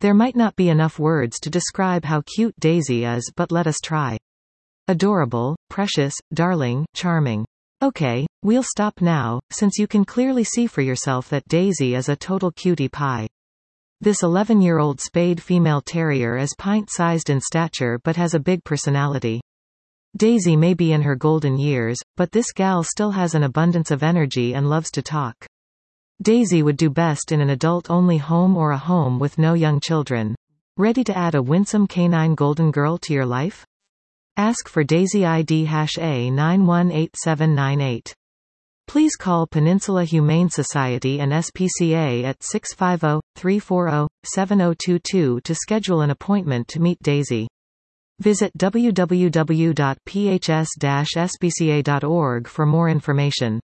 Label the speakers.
Speaker 1: There might not be enough words to describe how cute Daisy is, but let us try. Adorable, precious, darling, charming. Okay, we'll stop now, since you can clearly see for yourself that Daisy is a total cutie pie. This 11-year-old spayed female terrier is pint-sized in stature but has a big personality. Daisy may be in her golden years, but this gal still has an abundance of energy and loves to talk. Daisy would do best in an adult-only home or a home with no young children. Ready to add a winsome canine golden girl to your life? Ask for Daisy ID #A918798. Please call Peninsula Humane Society and SPCA at 650-340-7022 to schedule an appointment to meet Daisy. Visit www.phs-spca.org for more information.